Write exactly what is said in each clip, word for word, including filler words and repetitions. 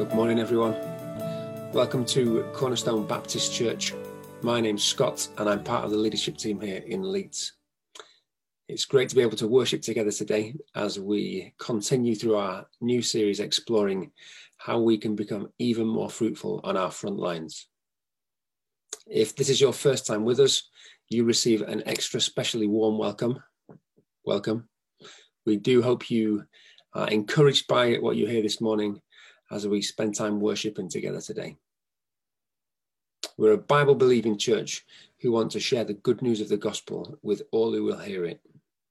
Good morning, everyone. Welcome to Cornerstone Baptist Church. My name's Scott, and I'm part of the leadership team here in Leeds. It's great to be able to worship together today as we continue through our new series exploring how we can become even more fruitful on our front lines. If this is your first time with us, you receive an extra specially warm welcome. Welcome. We do hope you are encouraged by what you hear this morning as we spend time worshiping together today. We're a Bible-believing church who want to share the good news of the gospel with all who will hear it.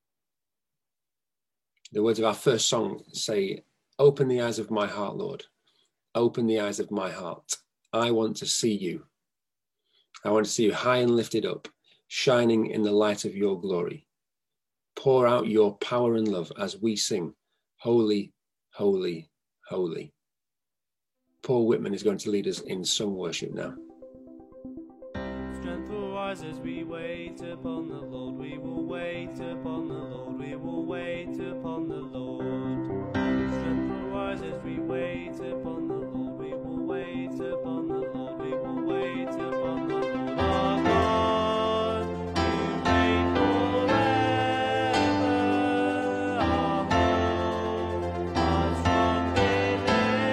The words of our first song say, "Open the eyes of my heart, Lord. Open the eyes of my heart. I want to see you. I want to see you high and lifted up, shining in the light of your glory. Pour out your power and love as we sing, Holy, Holy, Holy." Paul Whitman is going to lead us in sung worship now. Strength will rise as we wait upon the Lord. We will wait upon the Lord. We will wait upon the Lord. Strength will rise as we wait upon the Lord. We will wait upon the Lord. We will wait upon the Lord. Our God, you reign forever. Our hope, our strong deliverer.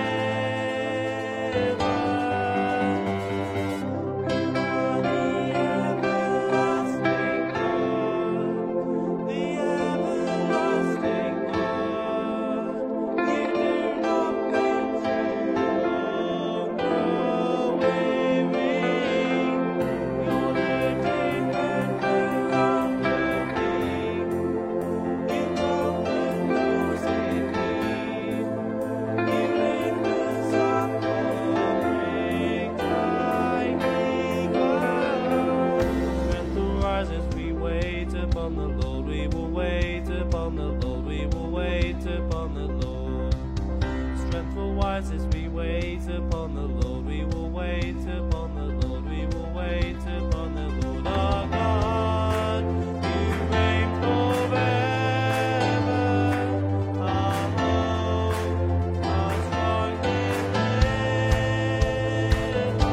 As we wait upon the Lord, we will wait upon the Lord, we will wait upon the Lord. Our God, you reign forever. Our hope, our strong deliverer.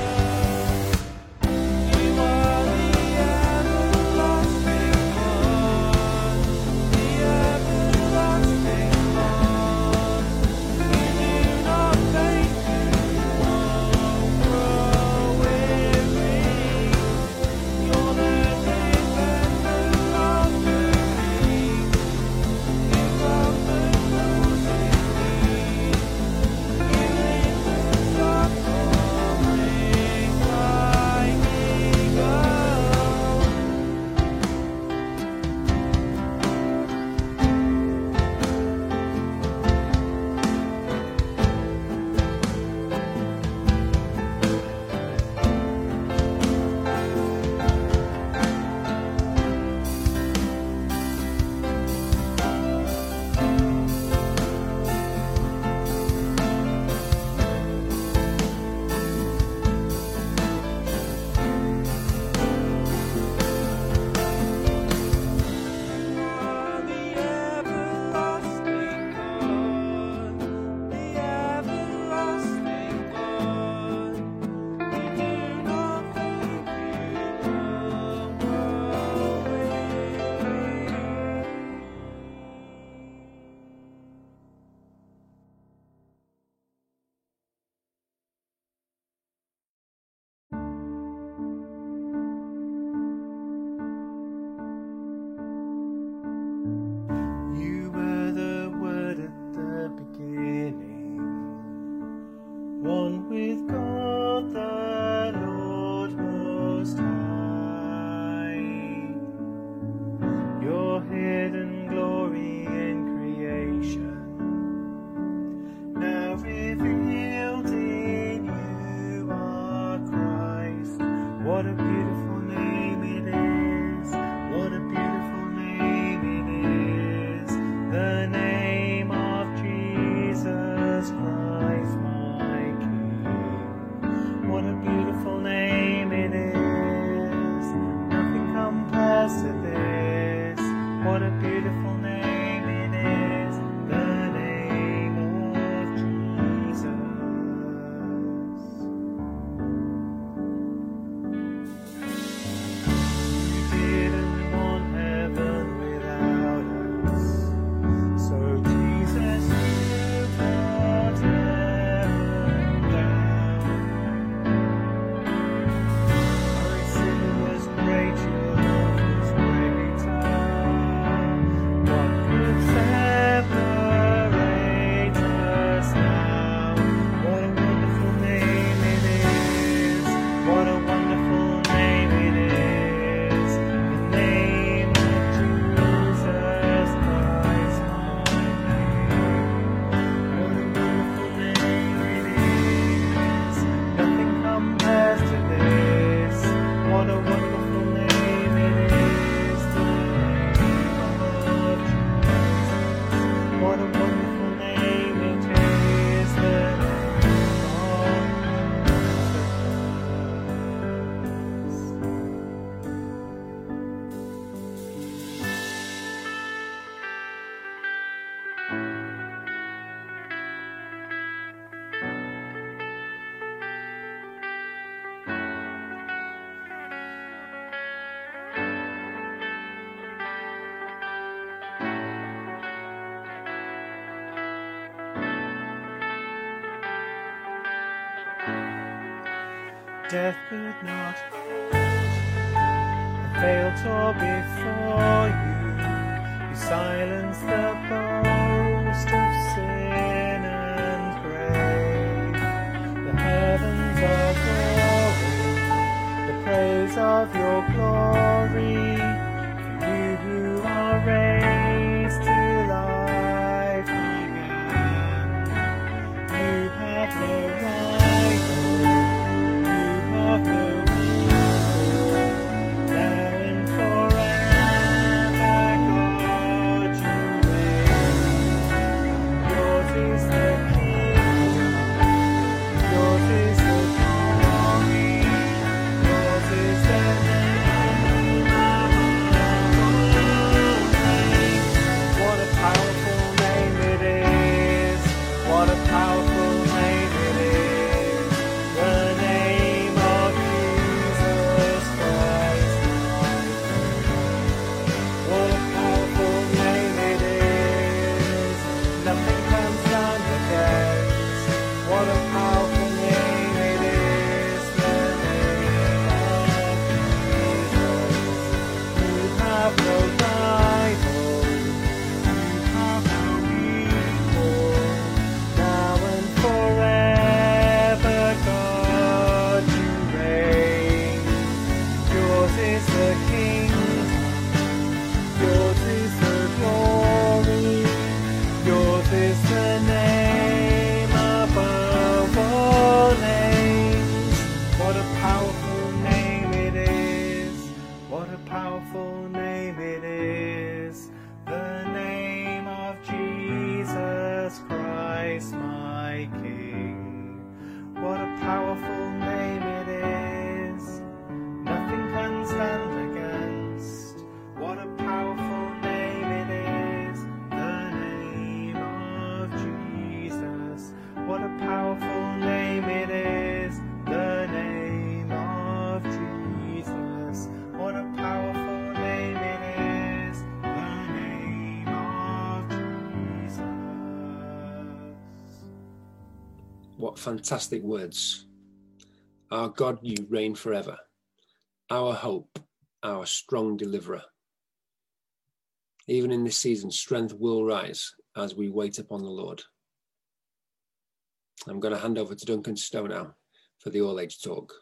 You are the everlasting one, the everlasting one. One with God the Lord Most High, your hidden glory in creation, now revealed in you are Christ. What a beautiful name it is, what a beautiful name it is, the name of Jesus Christ, my King. What a beautiful name it is, nothing compares to this. What a beautiful name it is, the name of Jesus. death could not avail tore before you. You silenced the boast of sin and grave. The heavens are roaring the praise of your glory. For you who are raised to life again. You have no rival, you have no equal. Now and forever, God, you reign. Yours is the kingdom, yours is the glory, yours is the name above all names. What a powerful name it is, what a powerful name it is, the name of Jesus Christ. What a powerful name it is, nothing can stand against. What a powerful name it is, the name of Jesus. You have no rival, you have no equal. Now and forever, God, you reign. Yours is the kingdom, yours is the glory, yours is the name above all names. What a powerful name it is, what a powerful name it is, the name of Jesus Christ, my King. What a powerful name it is, nothing can stand against. What a powerful name it is, the name of Jesus. What a powerful name it is, the name of Jesus. What a powerful name it is, the name of Jesus. What fantastic words. Our God, you reign forever. Our hope, our strong deliverer. Even in this season, strength will rise as we wait upon the Lord. I'm going to hand over to Duncan Stowe now for the All Age Talk.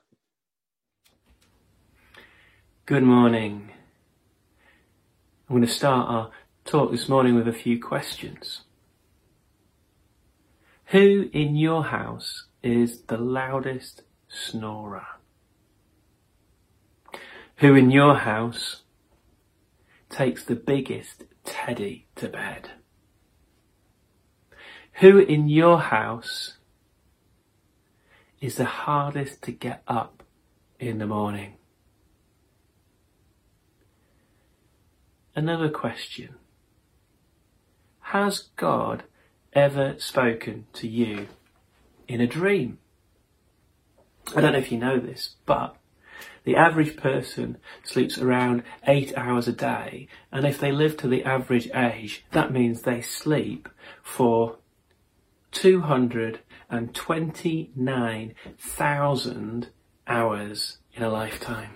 Good morning. I'm going to start our talk this morning with a few questions. Who in your house is the loudest snorer? Who in your house takes the biggest teddy to bed? Who in your house is the hardest to get up in the morning? Another question. Has God ever spoken to you in a dream? I don't know if you know this, but the average person sleeps around eight hours a day, and if they live to the average age, that means they sleep for two hundred twenty-nine thousand hours in a lifetime.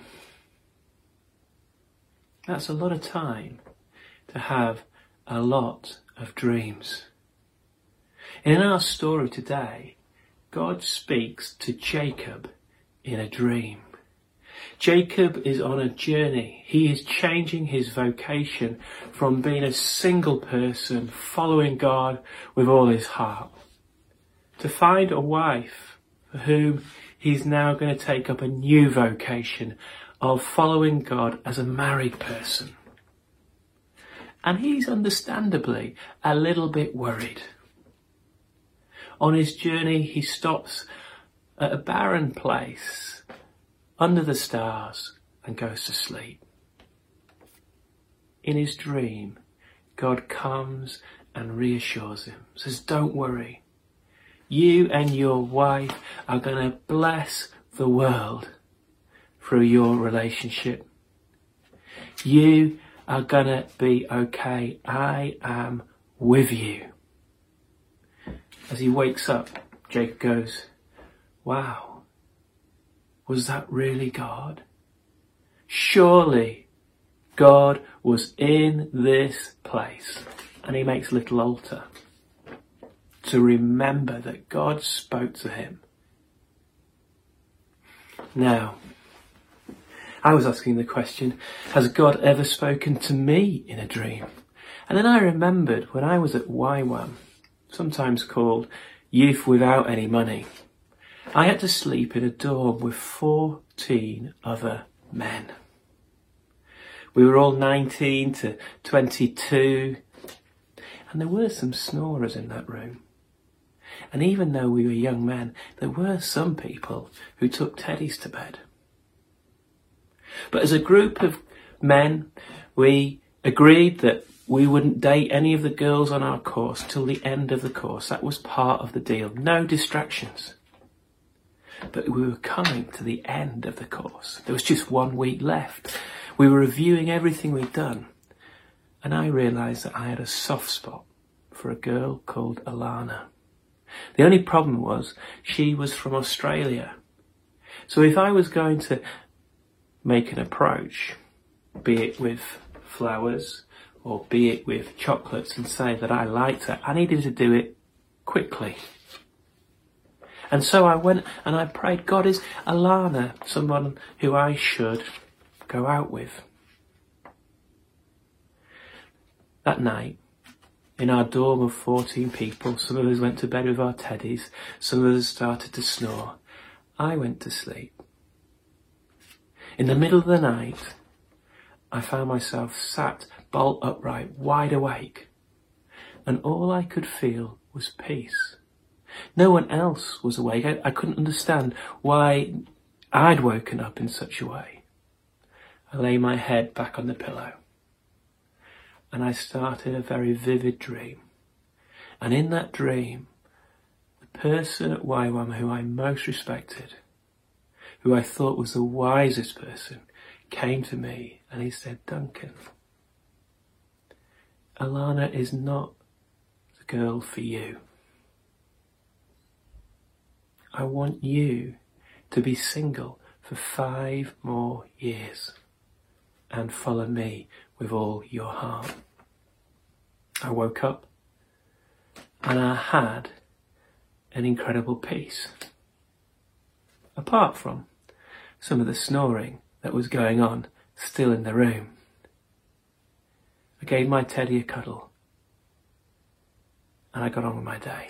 That's a lot of time to have a lot of dreams. In our story today, God speaks to Jacob in a dream. Jacob is on a journey. He is changing his vocation from being a single person following God with all his heart to find a wife for whom he's now going to take up a new vocation of following God as a married person. And he's understandably a little bit worried. On his journey, he stops at a barren place under the stars and goes to sleep. In his dream, God comes and reassures him, says, don't worry. You and your wife are going to bless the world through your relationship. You are going to be okay. I am with you. As he wakes up, Jacob goes, wow, Was that really God? Surely God was in this place. And he makes a little altar to remember that God spoke to him. Now, I was asking the question, has God ever spoken to me in a dream? And then I remembered when I was at Y WAM, sometimes called Youth Without Any Money, I had to sleep in a dorm with fourteen other men. We were all nineteen to twenty-two, and there were some snorers in that room. And even though we were young men, there were some people who took teddies to bed. But as a group of men, we agreed that we wouldn't date any of the girls on our course till the end of the course. That was part of the deal. No distractions. But we were coming to the end of the course. There was just one week left. We were reviewing everything we'd done. And I realised that I had a soft spot for a girl called Alana. The only problem was she was from Australia. So if I was going to make an approach, be it with flowers or be it with chocolates, and say that I liked her, I needed to do it quickly. And so I went and I prayed, God, is Alana someone who I should go out with? That night, in our dorm of fourteen people, some of us went to bed with our teddies, some of us started to snore. I went to sleep. In the middle of the night, I found myself sat bolt upright, wide awake, and all I could feel was peace. No one else was awake. I, I couldn't understand why I'd woken up in such a way. I lay my head back on the pillow, and I started a very vivid dream. And in that dream, the person at Y WAM who I most respected, who I thought was the wisest person, came to me and he said, Duncan, Alana is not the girl for you. I want you to be single for five more years and follow me with all your heart. I woke up and I had an incredible peace. Apart from some of the snoring that was going on still in the room. I gave my teddy a cuddle and I got on with my day.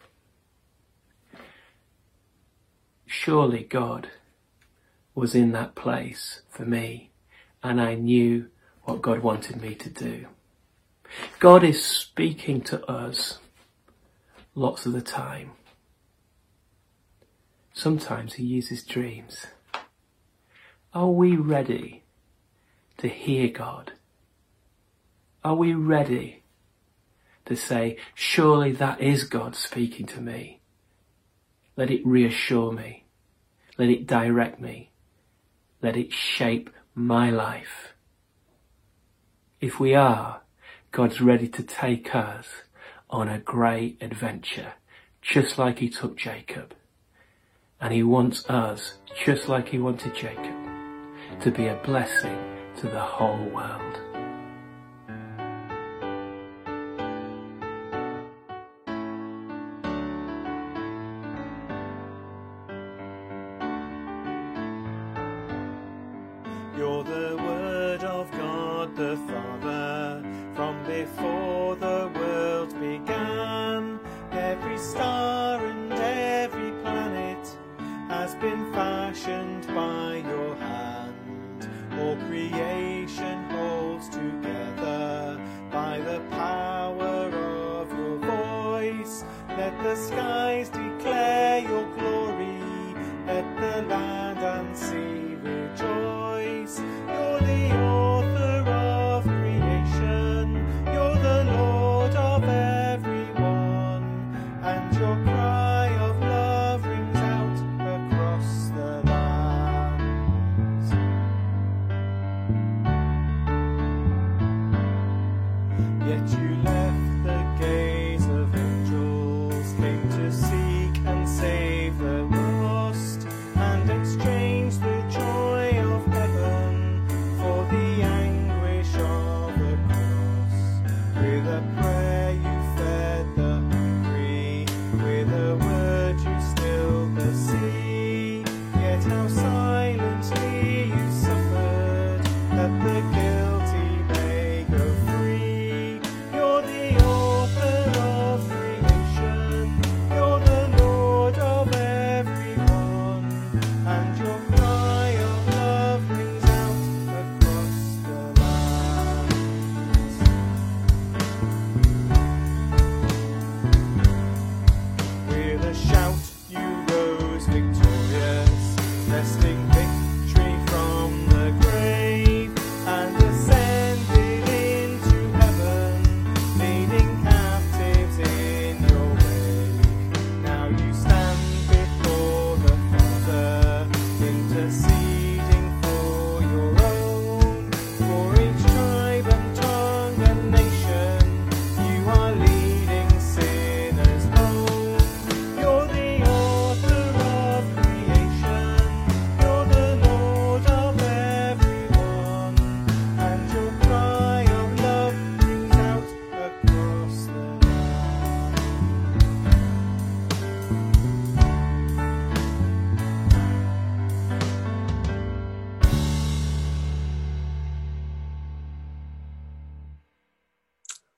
Surely God was in that place for me, and I knew what God wanted me to do. God is speaking to us lots of the time. Sometimes he uses dreams. Are we ready to hear God? Are we ready to say, surely that is God speaking to me? Let it reassure me. Let it direct me. Let it shape my life. If we are, God's ready to take us on a great adventure, just like he took Jacob. And he wants us, just like he wanted Jacob, to be a blessing to the whole world. You're the Word of God the Father, from before the world began. Every star and every planet has been fashioned by your hand. All creation holds together by the power of your voice. Let the skies declare your glory, let the land and sea rejoice. You're the author of creation, you're the Lord of everyone, and your cry of love rings out across the lands.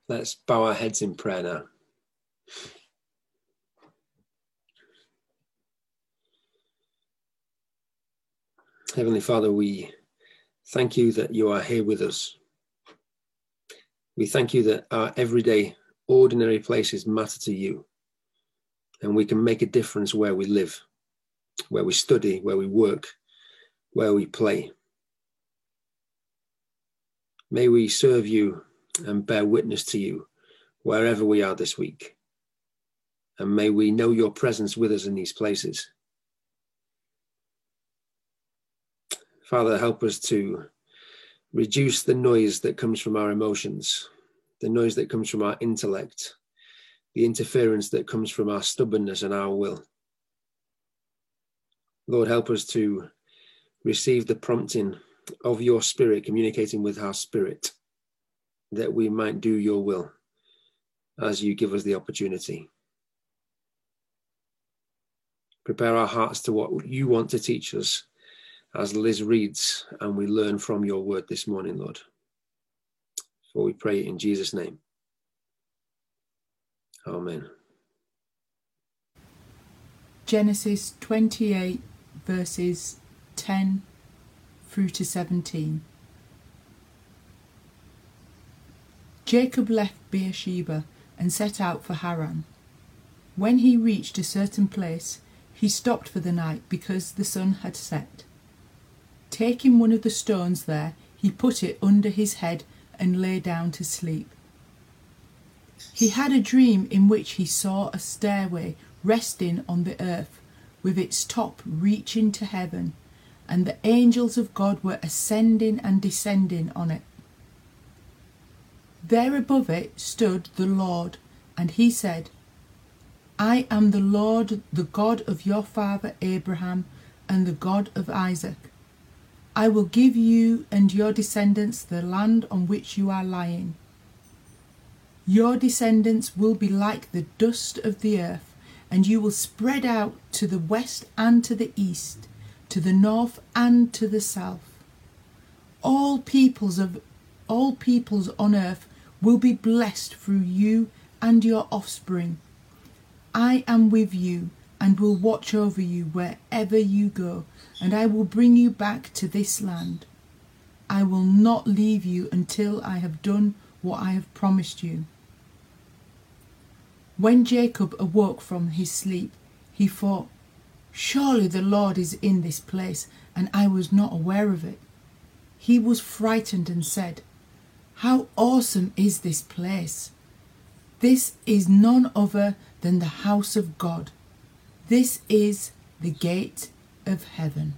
Let's bow our heads in prayer now. Heavenly Father, we thank you that you are here with us. We thank you that our everyday, ordinary places matter to you, and we can make a difference where we live, where we study, where we work, where we play. May we serve you and bear witness to you wherever we are this week. And may we know your presence with us in these places. Father, help us to reduce the noise that comes from our emotions, the noise that comes from our intellect, the interference that comes from our stubbornness and our will. Lord, help us to receive the prompting of your Spirit, communicating with our spirit, that we might do your will as you give us the opportunity. Prepare our hearts to what you want to teach us as Liz reads and we learn from your word this morning, Lord. For we pray in Jesus' name. Amen. Genesis twenty-eight, verses ten through to seventeen. Jacob left Beersheba and set out for Haran. When he reached a certain place, he stopped for the night because the sun had set. Taking one of the stones there, he put it under his head and lay down to sleep. He had a dream in which he saw a stairway resting on the earth, with its top reaching to heaven, and the angels of God were ascending and descending on it. There above it stood the Lord, and he said, I am the Lord, the God of your father Abraham, and the God of Isaac. I will give you and your descendants the land on which you are lying. Your descendants will be like the dust of the earth, and you will spread out to the west and to the east, to the north and to the south. All peoples of all peoples on earth will be blessed through you and your offspring. I am with you and will watch over you wherever you go, and I will bring you back to this land. I will not leave you until I have done what I have promised you. When Jacob awoke from his sleep, he thought, surely the Lord is in this place, and I was not aware of it. He was frightened and said, how awesome is this place! This is none other than the house of God. This is the gate of heaven.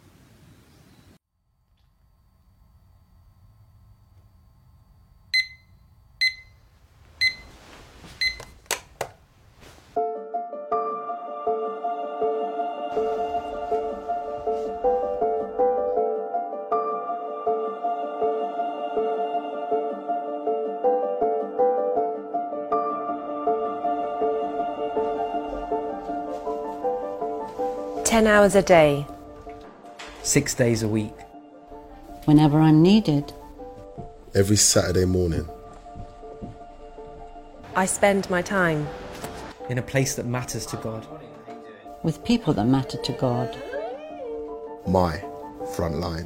Ten hours a day. Six days a week. Whenever I'm needed. Every Saturday morning. I spend my time In a place that matters to God. With people that matter to God. My front line.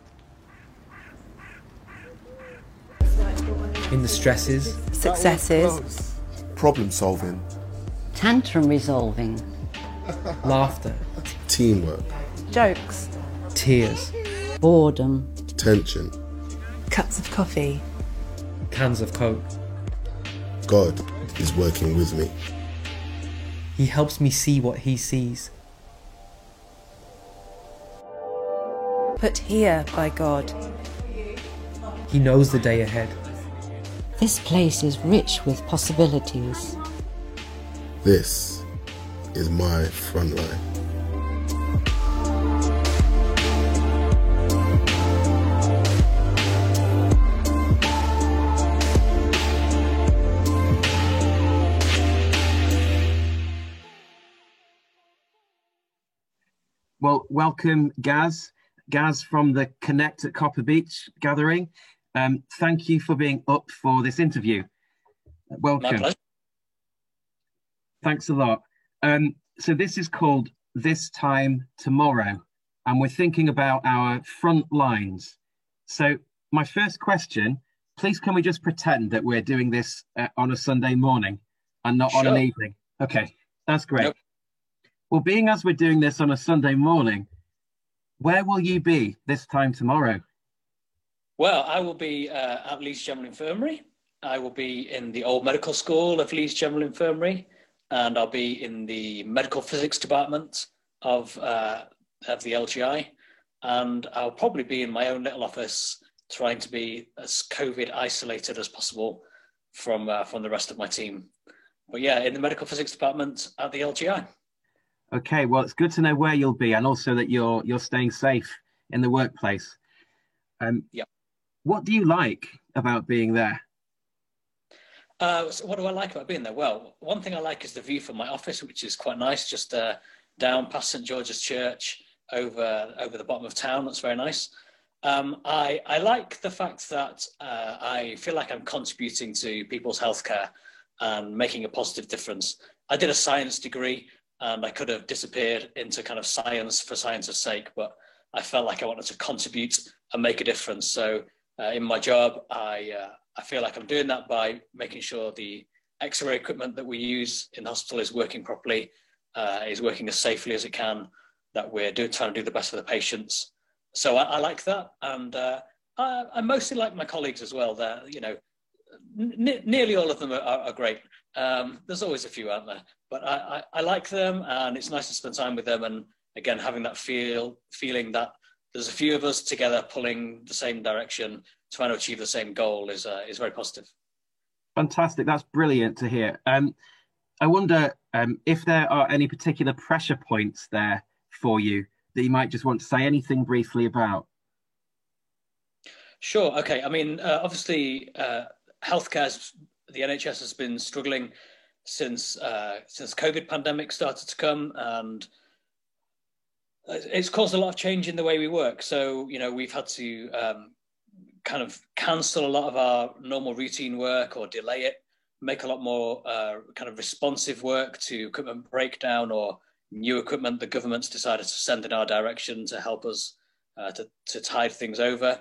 In the stresses. successes, Problem solving. Tantrum resolving. Laughter. Teamwork. jokes, Tears. Boredom. Tension. cups of coffee. Cans of Coke. God is working with me. He helps me see what he sees. Put here by God. He knows the day ahead. This place is rich with possibilities. This is my front line. Well, welcome, Gaz. Gaz from the Connect at Copper Beach gathering. Um, thank you for being up for this interview. Welcome. My pleasure. Thanks a lot. Um, so this is called This Time Tomorrow, and we're thinking about our front lines. So my first question, please can we just pretend that we're doing this uh, on a Sunday morning and not Sure. on an evening? Okay, that's great. Nope. Well, being as we're doing this on a Sunday morning, where will you be this time tomorrow? Well, I will be uh, at Leeds General Infirmary. I will be in the old medical school of Leeds General Infirmary, and I'll be in the medical physics department of uh, of the L G I, and I'll probably be in my own little office trying to be as COVID isolated as possible from uh, from the rest of my team. But yeah, in the medical physics department at the L G I. Okay, well, it's good to know where you'll be and also that you're you're staying safe in the workplace. Um, yeah. What do you like about being there? Uh, so what do I like about being there? Well, one thing I like is the view from my office, which is quite nice, just uh, down past St George's Church over over the bottom of town. That's very nice. Um, I, I like the fact that uh, I feel like I'm contributing to people's healthcare and making a positive difference. I did a science degree and I could have disappeared into kind of science for science's sake, but I felt like I wanted to contribute and make a difference. So uh, in my job, I, uh, I feel like I'm doing that by making sure the X-ray equipment that we use in the hospital is working properly, uh, is working as safely as it can, that we're do, trying to do the best for the patients. So I, I like that, and uh, I, I mostly like my colleagues as well. They're, you know, n- nearly all of them are, are great. Um, there's always a few, aren't there? But I, I, I like them, and it's nice to spend time with them. And again, having that feel feeling that there's a few of us together pulling the same direction, trying to achieve the same goal is uh, is very positive. Fantastic. That's brilliant to hear. Um, I wonder um, if there are any particular pressure points there for you that you might just want to say anything briefly about. Sure. Okay. I mean, uh, obviously, uh, healthcare, the N H S has been struggling since uh, since COVID pandemic started to come, and it's caused a lot of change in the way we work. So, you know, we've had to um, kind of cancel a lot of our normal routine work or delay it, make a lot more uh, kind of responsive work to equipment breakdown or new equipment the government's decided to send in our direction to help us uh, to, to tide things over.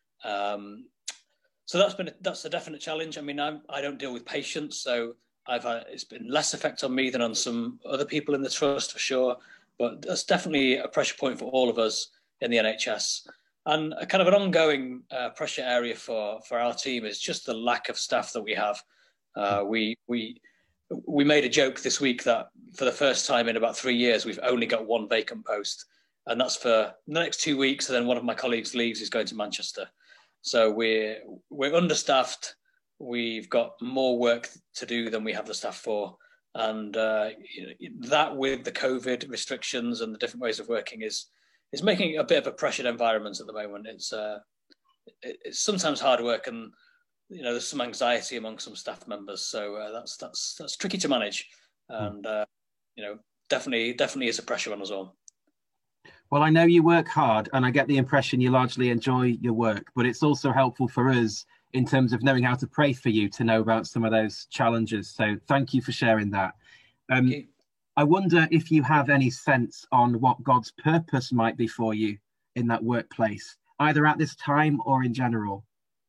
Um, so that's been a, that's a definite challenge. I mean, I'm, I don't deal with patients, so I've had, it's been less effect on me than on some other people in the trust for sure. But that's definitely a pressure point for all of us in the N H S. And a kind of an ongoing uh, pressure area for, for our team is just the lack of staff that we have. Uh, we we we made a joke this week that for the first time in about three years, we've only got one vacant post. And that's for the next two weeks. And then one of my colleagues leaves, he's going to Manchester. So we're, we're understaffed. We've got more work to do than we have the staff for. And uh, that with the COVID restrictions and the different ways of working is is making it a bit of a pressured environment at the moment. It's uh, it's sometimes hard work, and you know there's some anxiety among some staff members. So uh, that's that's that's tricky to manage, and uh, you know definitely definitely is a pressure on us all. Well, I know you work hard, and I get the impression you largely enjoy your work. But it's also helpful for us in terms of knowing how to pray for you to know about some of those challenges. So thank you for sharing that. Um, I wonder if you have any sense on what God's purpose might be for you in that workplace, either at this time or in general.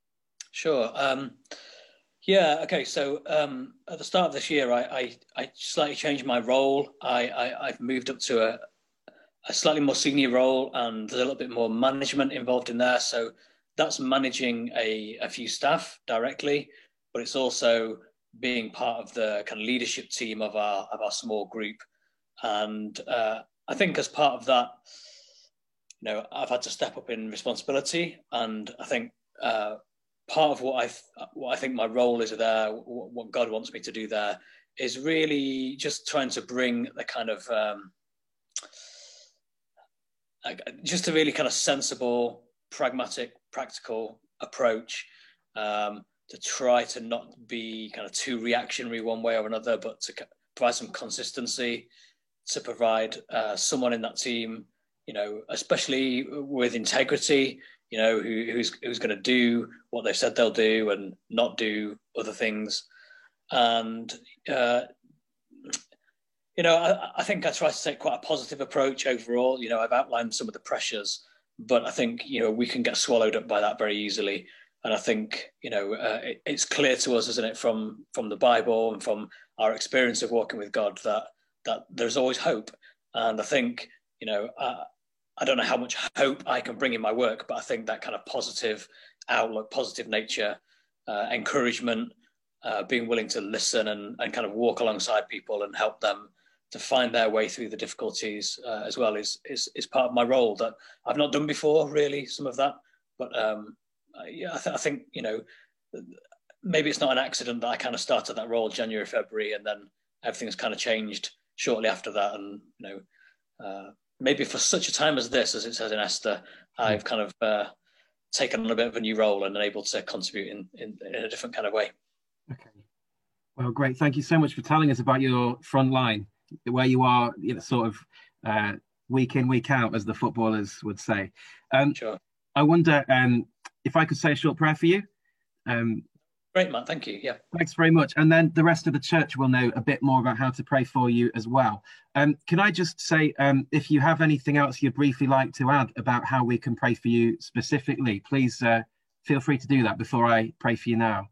Sure. Um, yeah. Okay. So um, at the start of this year, I, I, I slightly changed my role. I, I, I've moved up to a, a slightly more senior role, and there's a little bit more management involved in there. So that's managing a, a few staff directly, but it's also being part of the kind of leadership team of our of our small group. And uh, I think as part of that, you know, I've had to step up in responsibility. And I think uh, part of what I th- what I think my role is there, what, what God wants me to do there, is really just trying to bring the kind of um, just a really kind of sensible, pragmatic, practical approach um, to try to not be kind of too reactionary one way or another, but to provide some consistency, to provide uh, someone in that team, you know, especially with integrity, you know, who, who's who's going to do what they've said they'll do and not do other things. and uh, you know, I, I think I try to take quite a positive approach overall. You know, I've outlined some of the pressures, but I think, you know, we can get swallowed up by that very easily. And I think, you know, uh, it, it's clear to us, isn't it, from from the Bible and from our experience of walking with God, that that there's always hope. And I think, you know, uh, I don't know how much hope I can bring in my work, but I think that kind of positive outlook, positive nature, uh, encouragement, uh, being willing to listen and, and kind of walk alongside people and help them to find their way through the difficulties uh, as well is, is is part of my role that I've not done before, really, some of that. But um, yeah, I, th- I think, you know, maybe it's not an accident that I kind of started that role January, February, and then everything's kind of changed shortly after that. And, you know, uh, maybe for such a time as this, as it says in Esther, I've kind of uh, taken on a bit of a new role and able to contribute in, in, in a different kind of way. Okay. Well, great. Thank you so much for telling us about your front line, where you are, you know, sort of uh, week in, week out, as the footballers would say. Um, sure. I wonder um, if I could say a short prayer for you. Um, Great, Matt. Thank you. Yeah. Thanks very much. And then the rest of the church will know a bit more about how to pray for you as well. Um, can I just say, um, if you have anything else you'd briefly like to add about how we can pray for you specifically, please uh, feel free to do that before I pray for you now.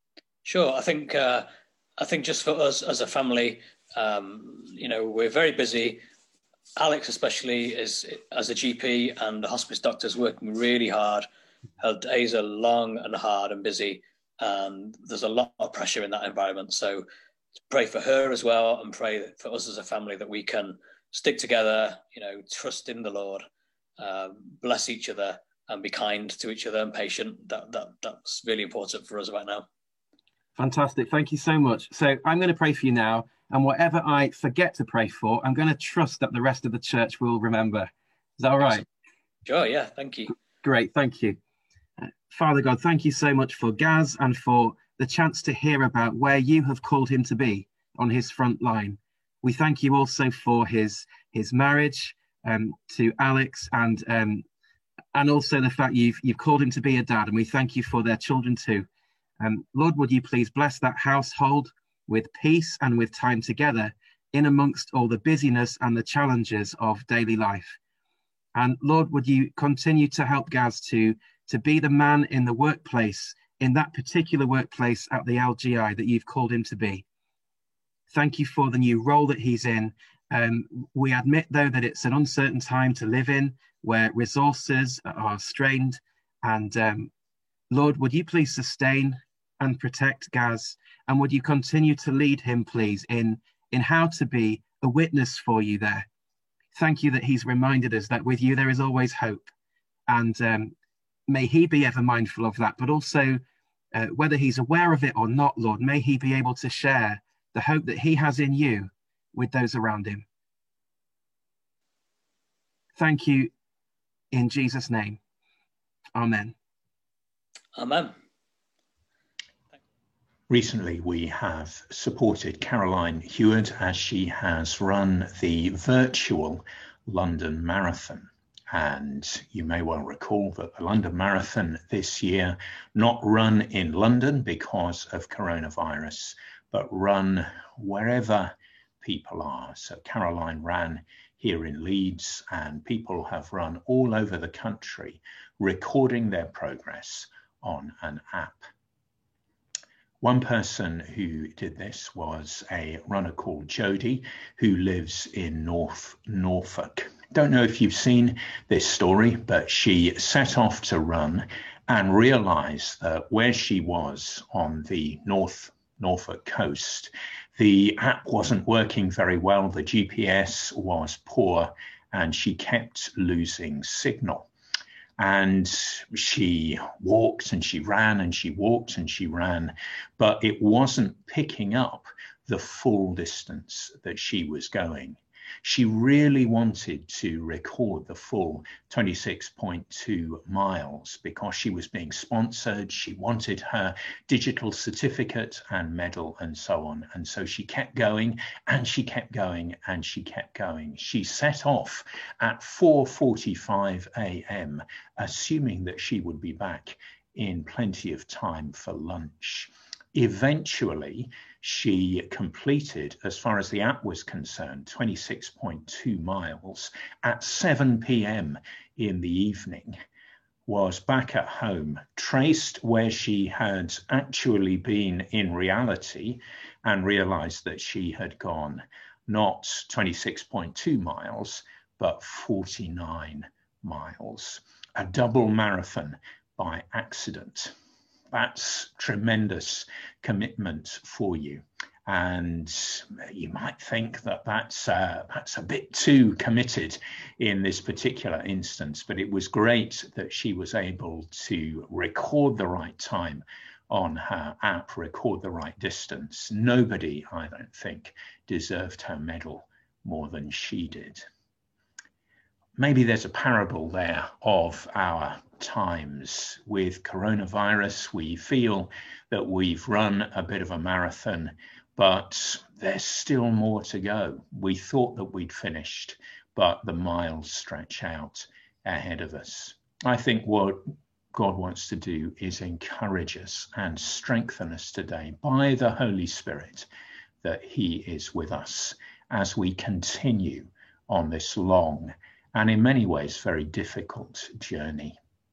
Sure. I think uh, I think just for us as a family, um, you know, we're very busy. Alex especially is, as a G P and the hospice doctor, is working really hard. Her days are long and hard and busy, and there's a lot of pressure in that environment. So pray for her as well, and pray for us as a family that we can stick together, you know, trust in the Lord, uh, bless each other, and be kind to each other and patient. That that that's really important for us right now. Fantastic. Thank you so much. So I'm going to pray for you now, and whatever I forget to pray for, I'm going to trust that the rest of the church will remember. Is that all right? Sure, yeah. Thank you. Great. Thank you. Uh, Father God, thank you so much for Gaz and for the chance to hear about where you have called him to be on his front line. We thank you also for his his marriage um, to Alex, and um, and also the fact you've you've called him to be a dad, and we thank you for their children too. Um, Lord, would you please bless that household with peace and with time together in amongst all the busyness and the challenges of daily life. And Lord, would you continue to help Gaz to, to be the man in the workplace, in that particular workplace at the L G I that you've called him to be. Thank you for the new role that he's in. Um, we admit, though, that it's an uncertain time to live in, where resources are strained. And um, Lord, would you please sustain and protect Gaz, and would you continue to lead him, please, in, in how to be a witness for you there. Thank you that he's reminded us that with you there is always hope, and um, may he be ever mindful of that, but also uh, whether he's aware of it or not, Lord, may he be able to share the hope that he has in you with those around him. Thank you in Jesus' name. Amen. Amen. Recently, we have supported Caroline Hewitt as she has run the virtual London Marathon. And you may well recall that the London Marathon this year, not run in London because of coronavirus, but run wherever people are. So Caroline ran here in Leeds, and people have run all over the country, recording their progress on an app. One person who did this was a runner called Jodie, who lives in North Norfolk. Don't know if you've seen this story, but she set off to run and realized that where she was on the North Norfolk coast, the app wasn't working very well. The G P S was poor, and she kept losing signal. And she walked and she ran and she walked and she ran, but it wasn't picking up the full distance that she was going. She really wanted to record the full twenty-six point two miles because she was being sponsored. She wanted her digital certificate and medal and so on. And so she kept going and she kept going and she kept going. She set off at four forty-five a m, assuming that she would be back in plenty of time for lunch. Eventually, she completed, as far as the app was concerned, twenty-six point two miles at seven p m in the evening, was back at home, traced where she had actually been in reality, and realized that she had gone not twenty-six point two miles, but forty-nine miles, a double marathon by accident. That's tremendous commitment for you. And you might think that that's, uh, that's a bit too committed in this particular instance, but it was great that she was able to record the right time on her app, record the right distance. Nobody, I don't think, deserved her medal more than she did. Maybe there's a parable there of our times. With coronavirus, we feel that we've run a bit of a marathon, but there's still more to go. We thought that we'd finished, but the miles stretch out ahead of us. I think what God wants to do is encourage us and strengthen us today by the Holy Spirit, that he is with us as we continue on this long and in many ways very difficult journey.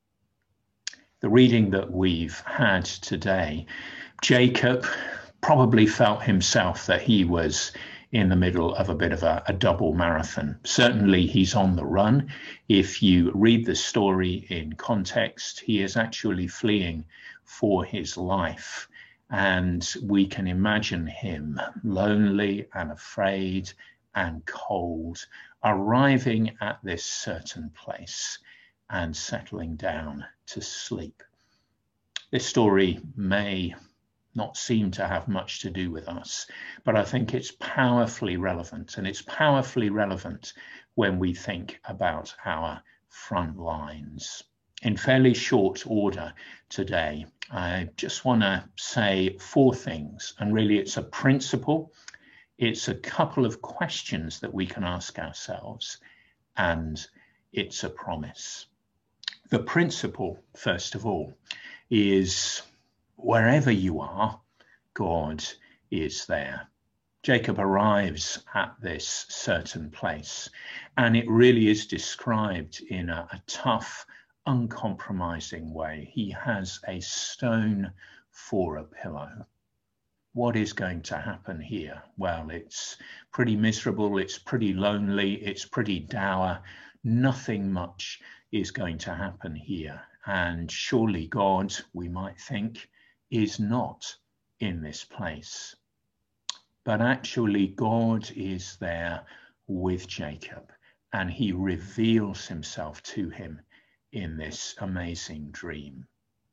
The reading that we've had today, Jacob probably felt himself that he was in the middle of a bit of a, a double marathon. Certainly he's on the run. If you read the story in context, he is actually fleeing for his life. And we can imagine him lonely and afraid and cold, arriving at this certain place and settling down to sleep. This story may not seem to have much to do with us, but I think it's powerfully relevant, and it's powerfully relevant when we think about our front lines. In fairly short order today, I just want to say four things, and really it's a principle. It's a couple of questions that we can ask ourselves, and it's a promise. The principle, first of all, is wherever you are, God is there. Jacob arrives at this certain place, and it really is described in a, a tough, uncompromising way. He has a stone for a pillow. What is going to happen here? Well, it's pretty miserable, it's pretty lonely, it's pretty dour. Nothing much is going to happen here. And surely God, we might think, is not in this place. But actually God is there with Jacob, and he reveals himself to him in this amazing dream.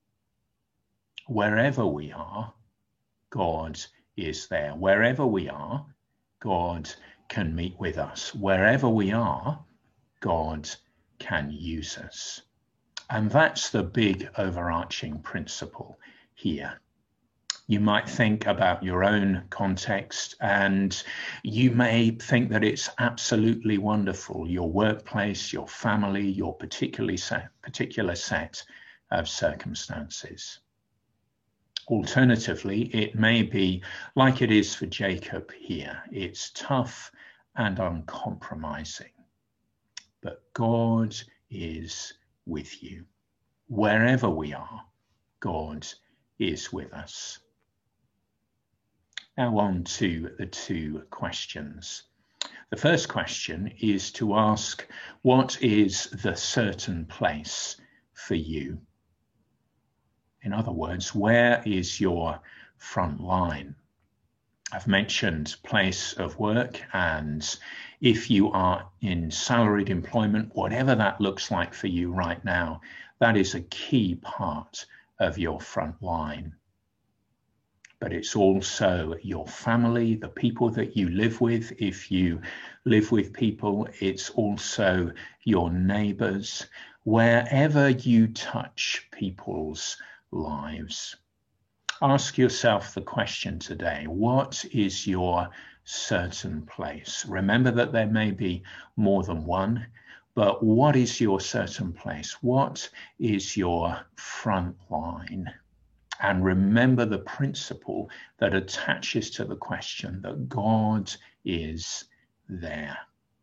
Wherever we are, God is there. Wherever we are, God can meet with us. Wherever we are, God can use us. And that's the big overarching principle here. You might think about your own context, and you may think that it's absolutely wonderful, your workplace, your family, your particularly set, particular set of circumstances. Alternatively, it may be like it is for Jacob here. It's tough and uncompromising. But God is with you. Wherever we are, God is with us. Now on to the two questions. The first question is to ask, what is the certain place for you? In other words, where is your front line? I've mentioned place of work, and if you are in salaried employment, whatever that looks like for you right now, that is a key part of your front line. But it's also your family, the people that you live with. If you live with people, it's also your neighbors. Wherever you touch people's lives, ask yourself the question today, what is your certain place? Remember that there may be more than one, but what is your certain place? What is your front line? And remember the principle that attaches to the question that God is there.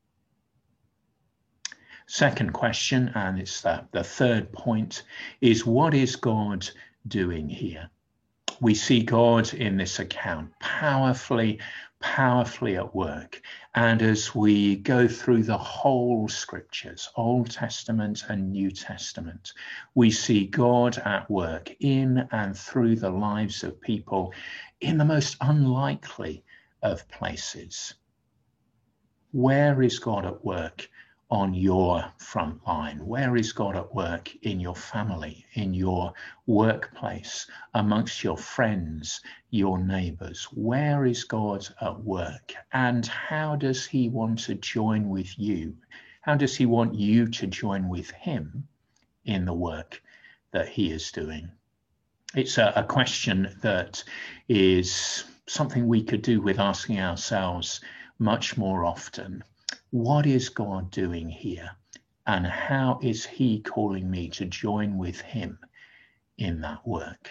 Second question, and it's the, the third point, is what is God doing here? We see God in this account powerfully, powerfully at work. And as we go through the whole scriptures, Old Testament and New Testament, we see God at work in and through the lives of people in the most unlikely of places. Where is God at work on your front line? Where is God at work in your family, in your workplace, amongst your friends, your neighbours? Where is God at work? And how does he want to join with you? How does he want you to join with him in the work that he is doing? It's a, a question that is something we could do with asking ourselves much more often. What is God doing here? And how is he calling me to join with him in that work?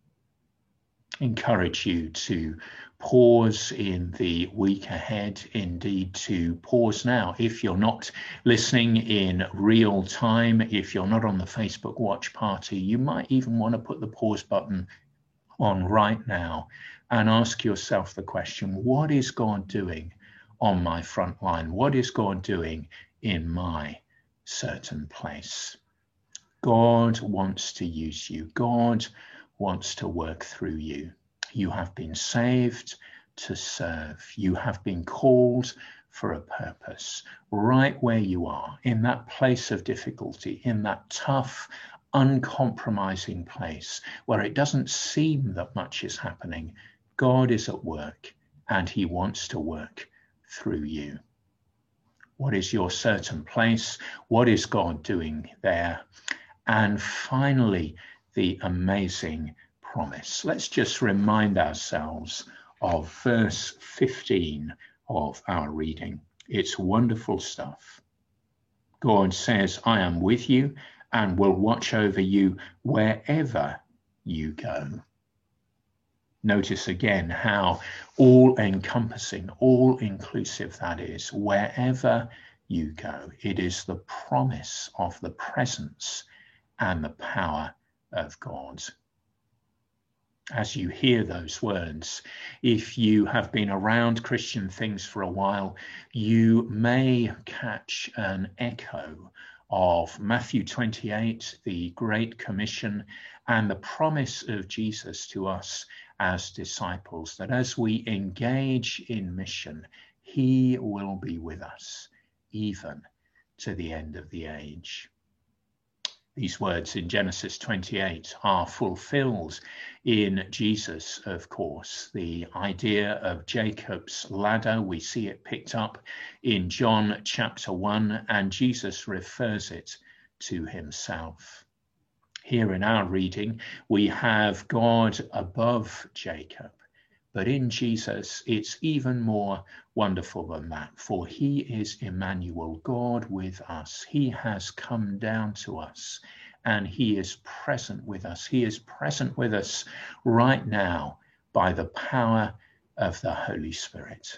Encourage you to pause in the week ahead, indeed to pause now. If you're not listening in real time, if you're not on the Facebook watch party, you might even want to put the pause button on right now and ask yourself the question, what is God doing on my front line? What is God doing in my certain place? God wants to use you. God wants to work through you. You have been saved to serve. You have been called for a purpose. Right where you are, in that place of difficulty, in that tough, uncompromising place where it doesn't seem that much is happening, God is at work and he wants to work through you. What is your certain place? What is God doing there? And finally, the amazing promise. Let's just remind ourselves of verse fifteen of our reading. It's wonderful stuff. God says, I am with you and will watch over you wherever you go. Notice again how all-encompassing, all-inclusive that is. Wherever you go, it is the promise of the presence and the power of God. As you hear those words, if you have been around Christian things for a while, you may catch an echo of Matthew twenty-eight, the Great Commission, and the promise of Jesus to us as disciples, that as we engage in mission, he will be with us, even to the end of the age. These words in Genesis twenty-eight are fulfilled in Jesus, of course. The idea of Jacob's ladder, we see it picked up in John chapter one, and Jesus refers it to himself. Here in our reading, we have God above Jacob, but in Jesus, it's even more wonderful than that, for he is Emmanuel, God with us. He has come down to us, and he is present with us. He is present with us right now by the power of the Holy Spirit.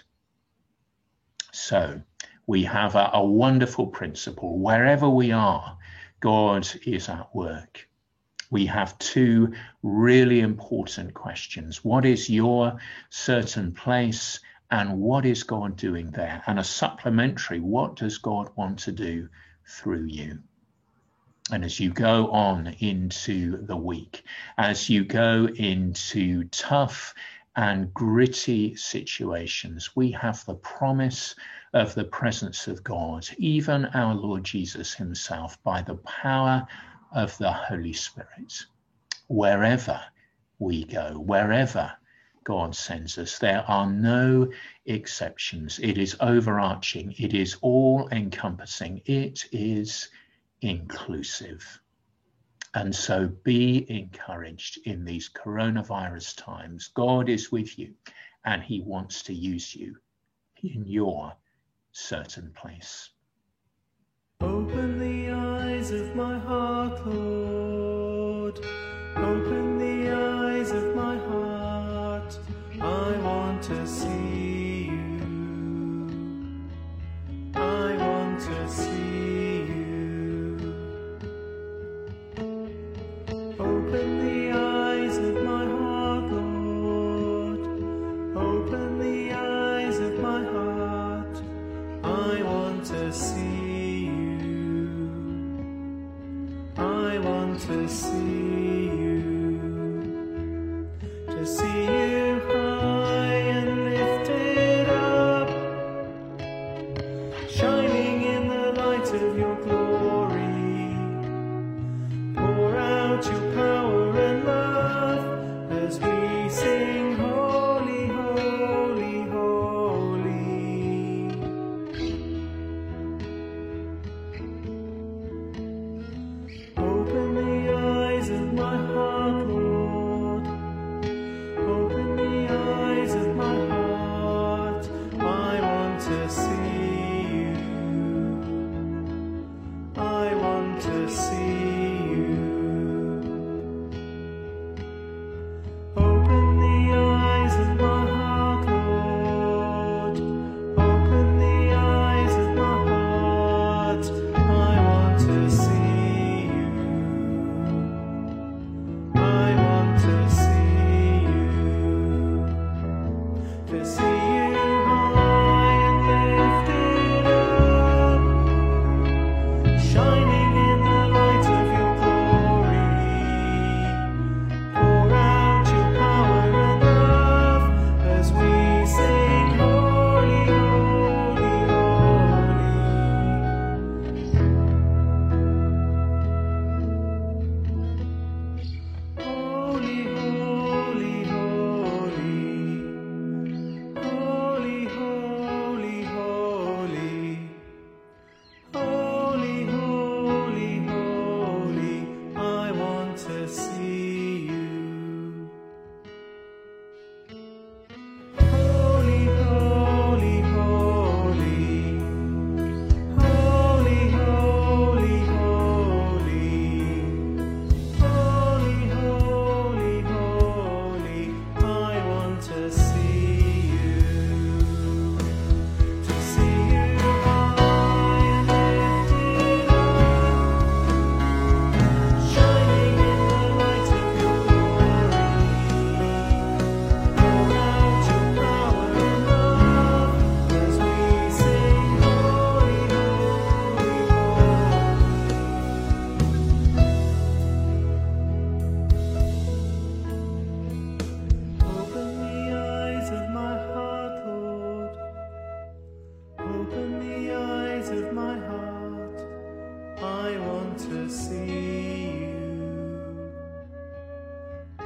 So we have a, a wonderful principle. Wherever we are, God is at work. We have two really important questions. What is your certain place, and what is God doing there? And a supplementary, what does God want to do through you? And as you go on into the week, as you go into tough and gritty situations, we have the promise of the presence of God, even our Lord Jesus himself, by the power of the Holy Spirit. Wherever we go, wherever God sends us, there are no exceptions. It is overarching. It is all-encompassing. It is inclusive. And so be encouraged in these coronavirus times. God is with you, and he wants to use you in your certain place. Open the eyes of my heart, Lord. Open the eyes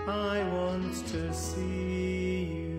I want to see you.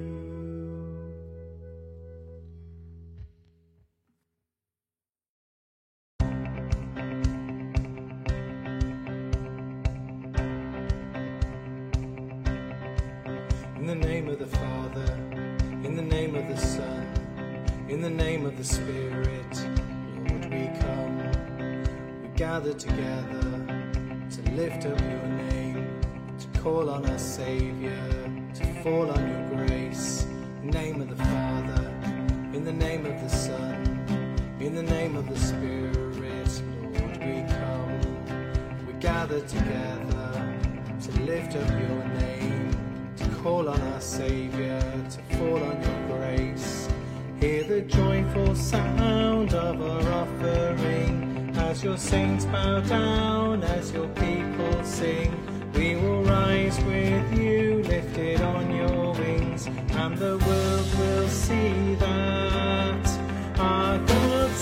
In the name of the Father, in the name of the Son, in the name of the Spirit, Lord, we come. We gather together to lift up your name, to call on our Saviour, to fall on your grace. In the name of the Father, in the name of the Son, in the name of the Spirit, Lord, we come. We gather together to lift up your name, to call on our Saviour, to fall on your grace. Hear the joyful sound of our offering, as your saints bow down, as your people sing. We will rise with you, lifted on your wings, and the world will see that our God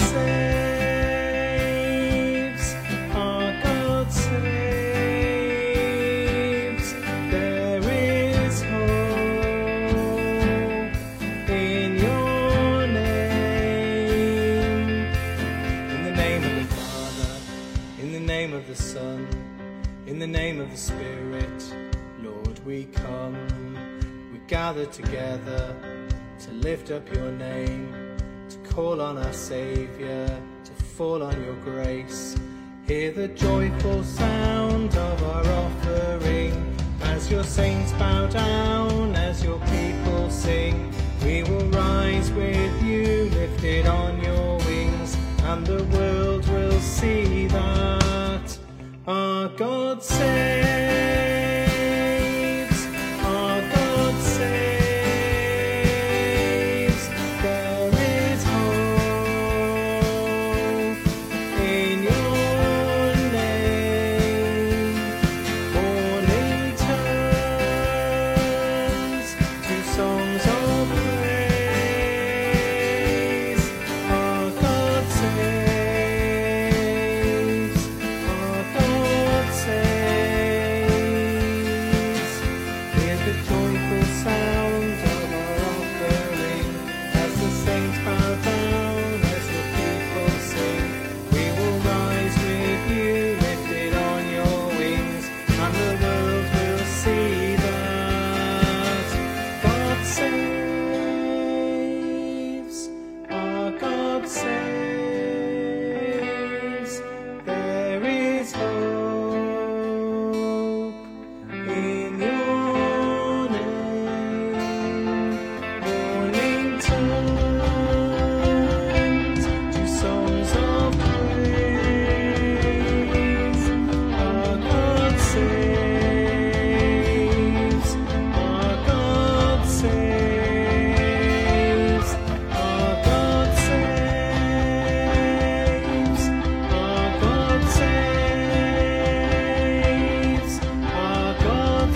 saves, our God saves. There is hope in your name. In the name of the Father, in the name of the Son, in the name of the Spirit, Lord, we come. We gather together to lift up your name, to call on our Saviour, to fall on your grace. Hear the joyful sound of our offering, as your saints bow down, as your people sing. We will rise with you, lifted on your wings, and the world will see that our God saves, our God saves. There is hope in your name. Morning turns to songs of praise. Our God saves, our God saves. Hear the joyful sound of our offering, as the saints bow down, as the people sing. We will rise with you, lifted on your wings, and the world will see that God saves, our God saves. There is hope in your name. Morning turns to songs of praise. Our God saves, our God saves, our God saves, our God saves, our God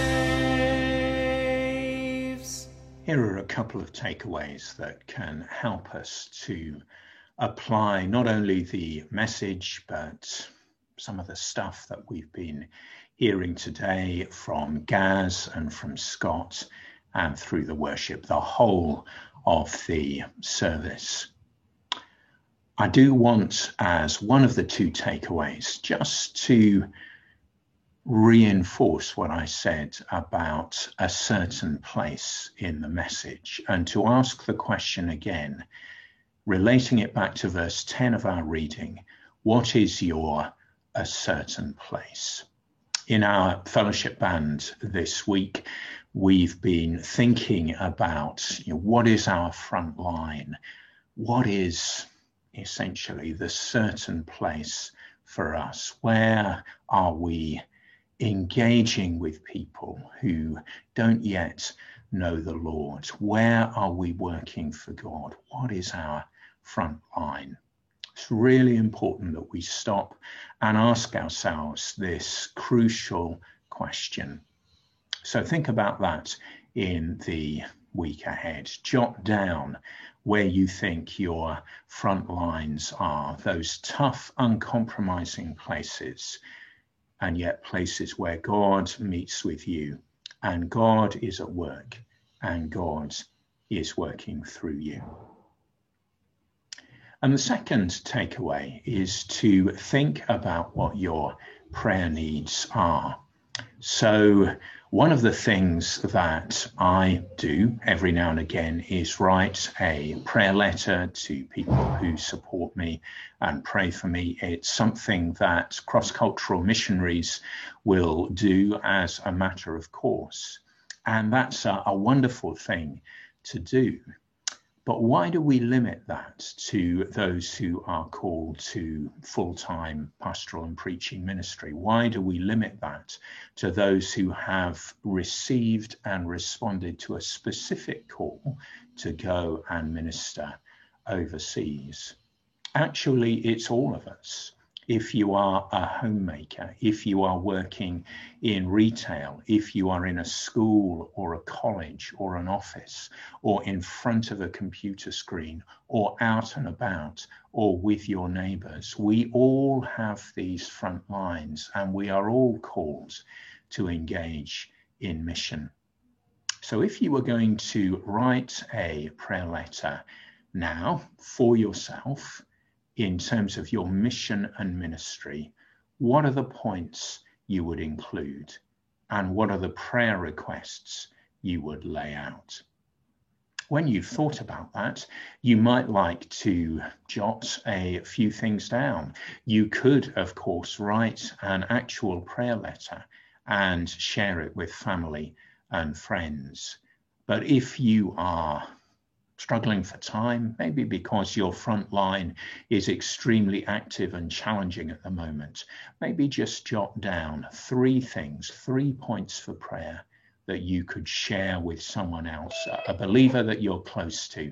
saves. Here are a couple of takeaways that can help us to apply not only the message, but some of the stuff that we've been hearing today from Gaz and from Scott and through the worship, the whole of the service. I do want, as one of the two takeaways, just to reinforce what I said about a certain place in the message, and to ask the question again, relating it back to verse ten of our reading: what is your a certain place? In our fellowship band this week, we've been thinking about, you know, what is our front line? What is essentially the certain place for us? Where are we engaging with people who don't yet know the Lord? Where are we working for God? What is our front line? It's really important that we stop and ask ourselves this crucial question. So think about that in the week ahead. Jot down where you think your front lines are, those tough, uncompromising places, and yet places where God meets with you and God is at work, and God is working through you. And the second takeaway is to think about what your prayer needs are. So one of the things that I do every now and again is write a prayer letter to people who support me and pray for me. It's something that cross-cultural missionaries will do as a matter of course. And that's a, a wonderful thing to do. But why do we limit that to those who are called to full-time pastoral and preaching ministry? Why do we limit that to those who have received and responded to a specific call to go and minister overseas? Actually, it's all of us. If you are a homemaker, if you are working in retail, if you are in a school or a college or an office, or in front of a computer screen, or out and about, or with your neighbours, we all have these front lines, and we are all called to engage in mission. So if you were going to write a prayer letter now for yourself, in terms of your mission and ministry, what are the points you would include? And what are the prayer requests you would lay out? When you've thought about that, you might like to jot a few things down. You could, of course, write an actual prayer letter and share it with family and friends. But if you are struggling for time, maybe because your front line is extremely active and challenging at the moment, maybe just jot down three things, three points for prayer that you could share with someone else, a believer that you're close to,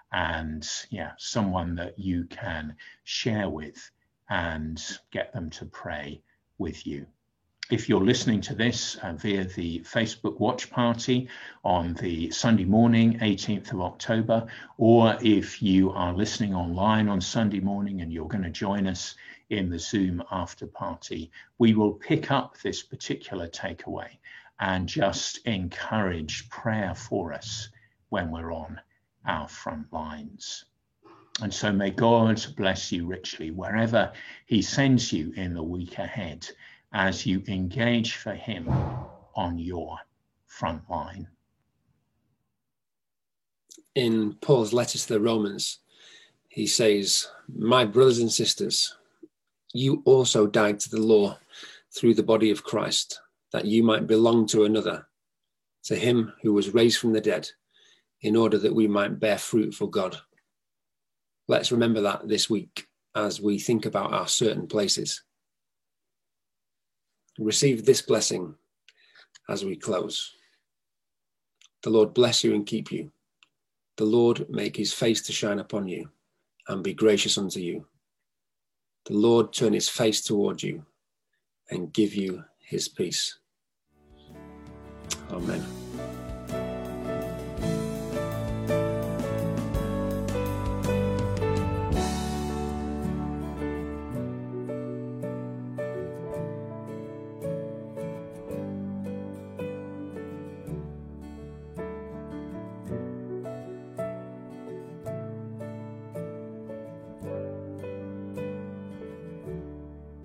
and yeah, someone that you can share with and get them to pray with you. If you're listening to this uh, via the Facebook watch party on the Sunday morning, eighteenth of October, or if you are listening online on Sunday morning and you're going to join us in the Zoom after party, we will pick up this particular takeaway and just encourage prayer for us when we're on our front lines. And so may God bless you richly wherever he sends you in the week ahead, as you engage for him on your front line. In Paul's letter to the Romans, he says, "My brothers and sisters, you also died to the law through the body of Christ, that you might belong to another, to him who was raised from the dead, in order that we might bear fruit for God." Let's remember that this week as we think about our certain places. Receive this blessing as we close. The Lord bless you and keep you. The Lord make his face to shine upon you and be gracious unto you. The Lord turn his face toward you and give you his peace. Amen.